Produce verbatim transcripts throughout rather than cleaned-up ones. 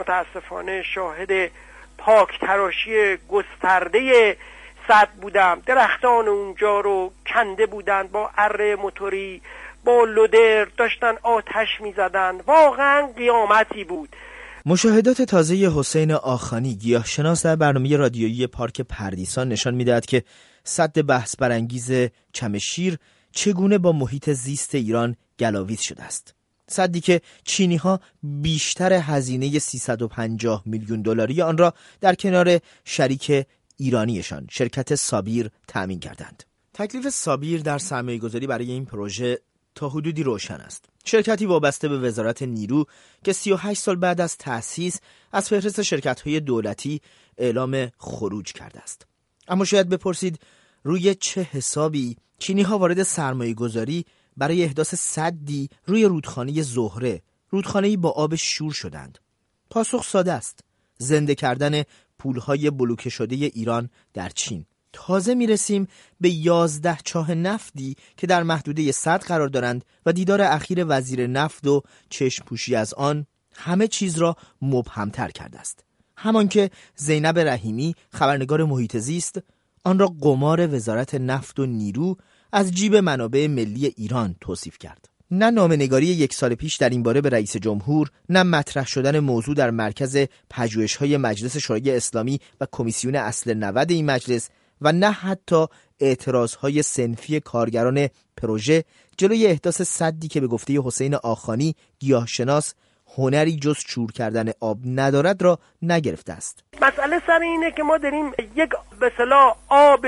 متاسفانه شاهد پاک تراشی گسترده سد بودم. درختان اونجا رو کنده بودن با اره موتوری، با لودر داشتن آتش میزدن. واقعا قیامتی بود. مشاهدات تازه حسین آخانی گیاهشناس در برنامه رادیویی پارک پردیسان نشان می‌دهد که سد بحث برانگیز چمشیر چگونه با محیط زیست ایران گلاویز شده است. سدی که چینی‌ها بیشتر هزینه سیصد و پنجاه میلیون دلاری آن را در کنار شریک ایرانیشان شرکت سابیر تأمین کردند. تکلیف سابیر در سرمایه‌گذاری برای این پروژه تا حدودی روشن است. شرکتی وابسته به وزارت نیرو که سی و هشت سال بعد از تأسیس از فهرست شرکت‌های دولتی اعلام خروج کرده است. اما شاید بپرسید روی چه حسابی چینی‌ها وارد سرمایه‌گذاری برای احداث سدی روی رودخانه زهره، رودخانه‌ای با آب شور شدند؟ پاسخ ساده است: زنده کردن پول‌های بلوکه شده ایران در چین. تازه میرسیم به یازده چاه نفتی که در محدوده سد قرار دارند و دیدار اخیر وزیر نفت و چشم پوشی از آن همه چیز را مبهمتر کرده است. همان که زینب رحیمی خبرنگار محیط زیست آن را قمار وزارت نفت و نیرو از جیب منابع ملی ایران توصیف کرد. نه نامه‌نگاری یک سال پیش در این باره به رئیس جمهور، نه مطرح شدن موضوع در مرکز پژوهش‌های مجلس شورای اسلامی و کمیسیون اصل نود این مجلس و نه حتی اعتراضهای صنفی کارگران پروژه جلوی احداث سدی که به گفته حسین آخانی گیاهشناس هنری جز شور کردن آب ندارد را نگرفته است. مسئله سر اینه که ما داریم یک به اصطلاح آب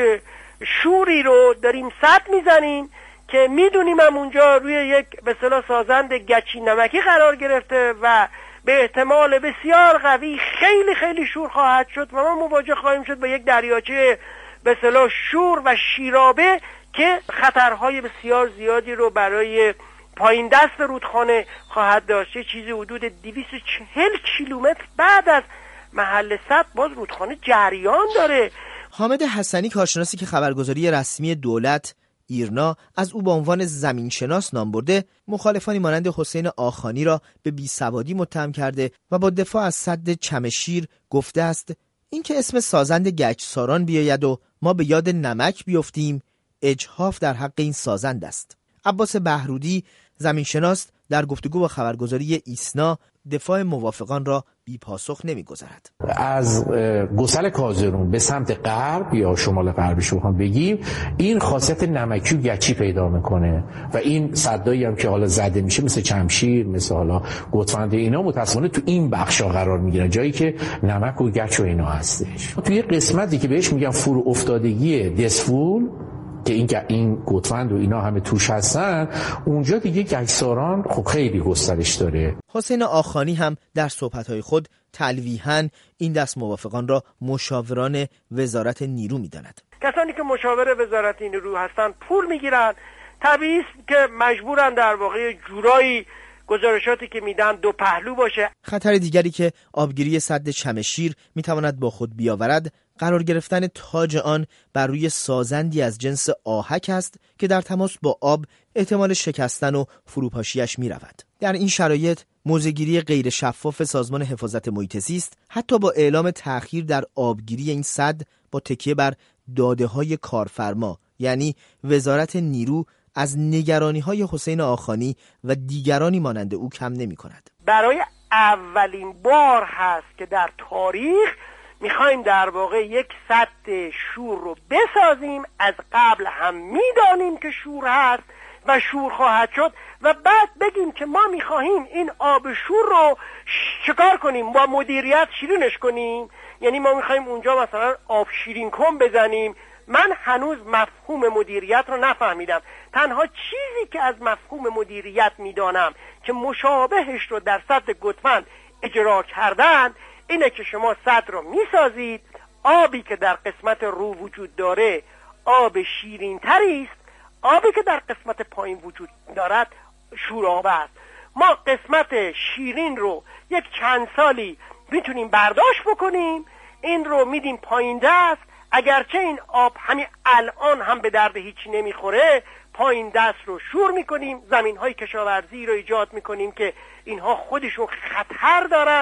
شوری رو داریم سد میزنیم که میدونیم هم اونجا روی یک به اصطلاح سازند گچی نمکی قرار گرفته و به احتمال بسیار قوی خیلی خیلی شور خواهد شد و ما مواجه خواهیم شد با یک دریاچه به اصطلاح شور و شیرابه که خطرهای بسیار زیادی رو برای پایین دست رودخانه خواهد داشت. چیزی حدود دویست و چهل کیلومتر بعد از محل سد باز رودخانه جریان داره. حامد حسنی کارشناسی که خبرگزاری رسمی دولت ایرنا از او به عنوان زمینشناس نام برده، مخالفانی مانند حسین آخانی را به بیسوادی متهم کرده و با دفاع از سد چمشیر گفته است اینکه اسم سازند گچساران بیاید و ما به یاد نمک بیفتیم اجحاف در حق این سازند است. عباس بهرودی زمینشناس در گفتگو با خبرگزاری ایسنا دفاع موافقان را بی پاسخ نمیگذارد. از گسل کازرون به سمت غرب یا شمال غربش بخوام بگیم این خاصیت نمکی و گچی پیدا میکنه و این سدایی هم که حالا زده میشه مثل چمشیر، مثل حالا گوتفند، اینا متأسفانه تو این بخشا قرار میگیرن، جایی که نمک و گچ و اینا هستش. توی قسمتی که بهش میگن فرو افتادگی دسفول که این این گوتفند و اینا همه توش هستن، اونجا دیگه گچساران خب خیلی گسترش داره. حسین آخانی هم در صحبت‌های خود تلویحاً این دست موافقان را مشاوران وزارت نیرو می‌داند. کسانی که مشاور وزارت نیرو هستن پول میگیرن، طبیعی است که مجبورن در واقع جورایی گزارشاتی که میدن دو پهلو باشه. خطر دیگری که آبگیری سد چمشیر میتواند با خود بیاورد قرار گرفتن تاج آن بر روی سازندی از جنس آهک است که در تماس با آب احتمال شکستن و فروپاشیش می رود. در این شرایط موضع‌گیری غیر شفاف سازمان حفاظت محیط زیست حتی با اعلام تأخیر در آبگیری این سد با تکیه بر داده‌های کارفرما یعنی وزارت نیرو از نگرانی‌های حسین آخانی و دیگرانی مانند او کم نمی‌کند. برای اولین بار هست که در تاریخ میخوایم در واقع یک سد شور رو بسازیم، از قبل هم میدانیم که شور هست و شور خواهد شد و بعد بگیم که ما میخواهیم این آب شور رو چکار کنیم، با مدیریت شیرینش کنیم. یعنی ما میخواهیم اونجا مثلا آب شیرین کن بزنیم. من هنوز مفهوم مدیریت رو نفهمیدم. تنها چیزی که از مفهوم مدیریت میدانم که مشابهش رو در سد گوتفند اجرا کردن اینه که شما سد رو میسازید، آبی که در قسمت رو وجود داره آب شیرین تری است، آبی که در قسمت پایین وجود دارد شورآب است. ما قسمت شیرین رو یک چند سالی میتونیم برداشت بکنیم، این رو میدیم پایین دست. اگرچه این آب همین الان هم به درد هیچی نمیخوره، پایین دست رو شور میکنیم، زمین های کشاورزی رو ایجاد میکنیم که اینها خودشون خطر دارن.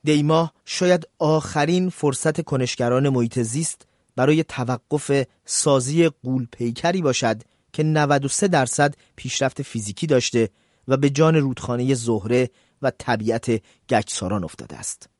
دیماه شاید آخرین فرصت کنشگران محیط زیست برای توقف سازی غول پیکری باشد که نود و سه درصد پیشرفت فیزیکی داشته و به جان رودخانه زهره و طبیعت گچساران افتاده است.